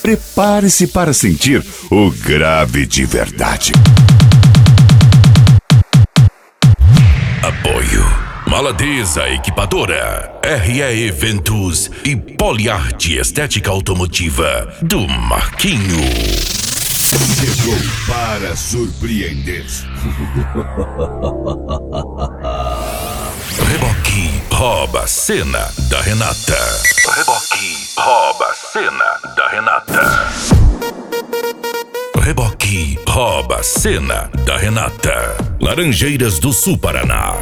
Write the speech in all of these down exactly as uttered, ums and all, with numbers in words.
Prepare-se para sentir o grave de verdade. Apoio Maladeza Equipadora, R E Eventos e Poliarte Estética Automotiva do Marquinho. Chegou para surpreender. Reboque rouba a cena da Renata. Reboque rouba a cena da Renata. Reboque rouba a cena da Renata. Laranjeiras do Sul Paraná.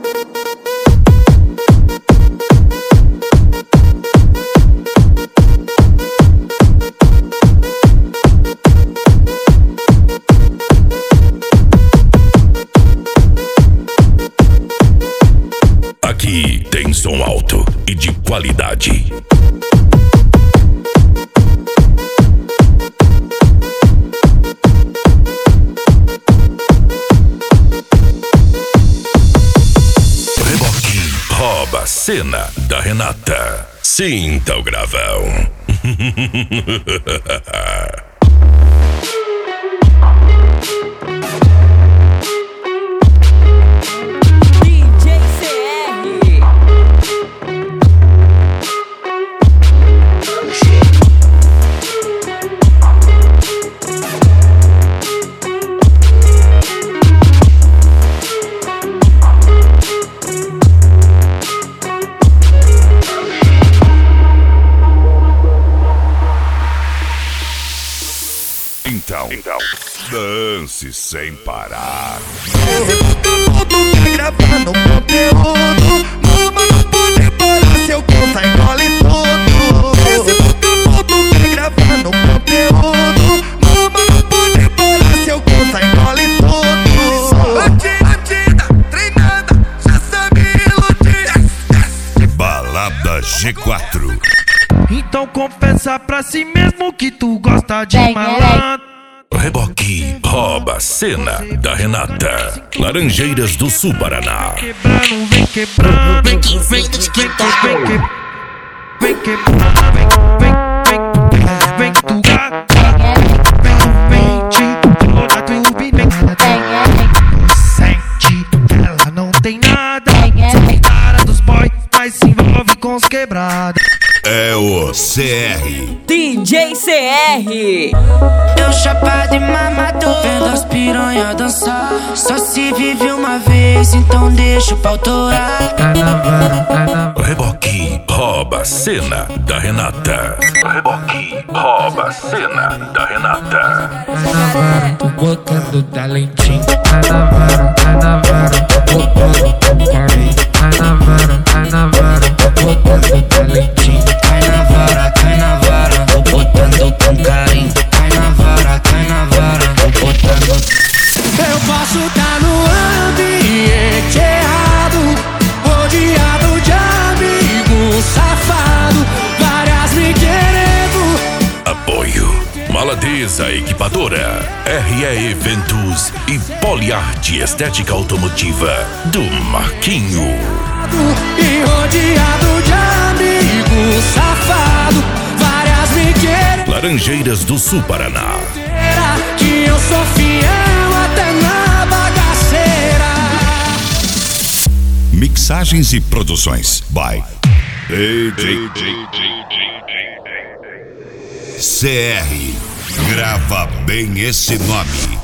Aqui tem som alto e de qualidade. Reboque rouba a cena da Renata. Sinta o gravão. Então, então, dance sem parar. Esse mundo tá gravando conteúdo. Mama não pode parar, seu cu sai engole tudo. Esse mundo tá gravando conteúdo. Mama não pode parar, seu cu sai engole tudo. Batida, treinada, já sabe iludir. Balada G quatro. Então confessa pra si mesmo que tu gosta de malandro. Reboque rouba a cena da Renata. Laranjeiras do Sul Paraná. Quebrando, vem quebrando, vem que vem do TikTok. Vem que vem quebrando, vem vem vem vem tu gata. Vem vem te toda tu vem sente, ela não tem nada. Só cara dos boys, mas se envolve com os quebrados. É o C R. D J C R. Eu chapado e mamador, vendo as piranha dançar. Só se vive uma vez, então deixa o pau torar. Reboque rouba a cena da Renata. Reboque rouba a cena da Renata. Tô botando talentinho. Vai na vara, vai na vara. Tô botando com carinho. Vai na vara, vai na vara. Tô botando talentinho. Cai na vara, cai na vara. Tô botando com carinho. Cai na vara, cai na vara. Tô botando. Eu posso tá no ambiente errado, rodeado de amigo safado, várias me querendo. Apoio Maladeza Equipadora, R E Eventos e Poliarte Estética Automotiva do Marquinho. E rodeado de amigo safado, várias me querem. Laranjeiras do Sul Paraná. Que eu sou fiel até na bagaceira. Mixagens e produções by D J C R. Grava bem esse nome.